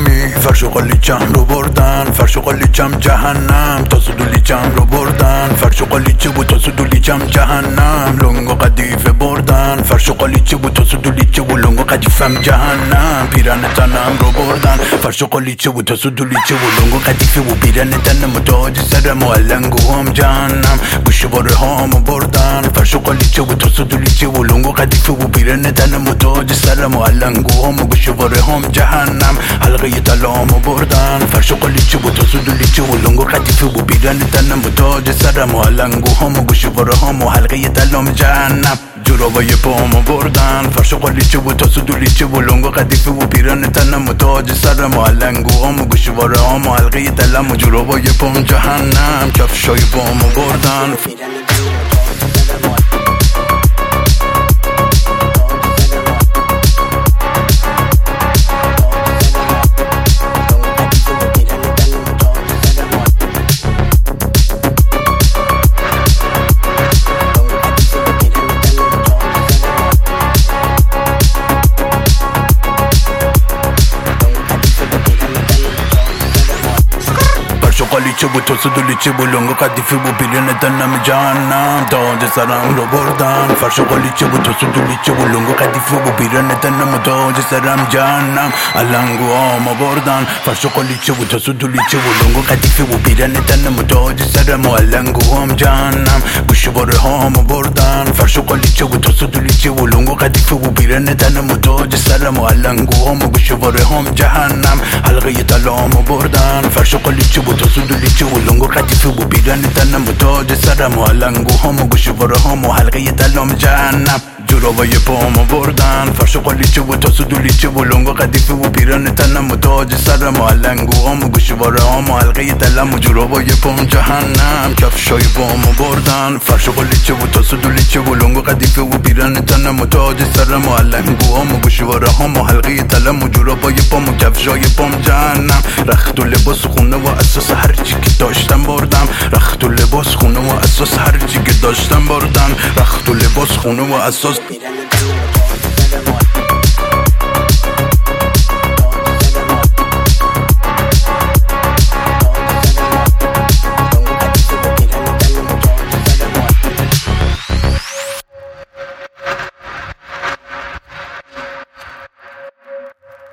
جهنمی. فرش و قالیچم رو بردن، فرش و قالیچم جهنم. تاسو دولیچم رو بردن، فرش و قالیچه بود تاسو دولیچم جهنم. لنگ و قدیفه بردن، فرش و قالیچه بود تاسو دولیچه و لنگ و قدیفم جهنم. پیرن تنم رو بردن، فرش و قالیچه بود تاسو دولیچه و لنگ و قدیفه و پیرن تنم و تاج سرم و علنگو هم جهنم. گوشواره هامو بردن، فرش و قالیچه بود تاسو دولیچه و لنگ و قدیفه و پیرن تنم و تاج سرم و علنگو هم و گوشواره هم جهنم. حلقه طلامو بردن، فرش و قالیچه بود تاسو دولیچه و لنگ و قدیفه و پیرن تنم و تاج سرم و علنگو هم و گوشواره هم و حلقه طلام جهنم. جورابای پامو بردن، فرش و قالیچه بود تاسو دولیچه و لنگ و قدیفه و پیرن تنم و تاج سرم و علنگو هم و گوشواره هم و حلقه طلام و جورابای پام جهنم. کفشای پامو بردن. قالیچه بود تاسو دولیچه و لنگ و قدیفه و پیرن تنم جهنم. تاج سرم رو بردن، فرش و قالیچه بود تاسو دولیچه و لنگ و قدیفه و پیرن تنم و تاج سرم جهنم. علنگو هامو بردن، فرش و قالیچه بود تاسو دولیچه و لنگ و قدیفه و پیرن تنم و تاج سرم و علنگو هم جهنم. گوشواره هامو بردن، فرش و قالیچه بود تاسو دولیچه و لنگ و قدیفه و پیرن تنم و تاج سرم و علنگو هم و گوشواره هم جهنم. حلقه طلامو بردن، فرش و قالیچه بود تاسو دولیچه و لنگ و قدیفه و پیرن تنم و تاج سرم و علنگو هم و گوشواره هم و حلقه طلام جهنم. جورابای پامو بردن، فرش و قالیچه و تاسو دولیچه و لنگ و قدیفه و پیرن تنم و تاج سرم و علنگو هم و گوشواره هم و حلقه طلام و جورابای پام جهنم. کفشای پامو بردن، فرش و قالیچه و تاسو دولیچه و لنگ و قدیفه و پیرن تنم و تاج سرم و علنگو هم و گوشواره هم و حلقه طلام و جورابای پام و کفشای پام جهنم. رخت و لباس خونه و اساس هر چی که داشتم بردم، رخت و لباس خونه و اساس هر چی که داشتم بردم، رخت و لباس خونه و اساس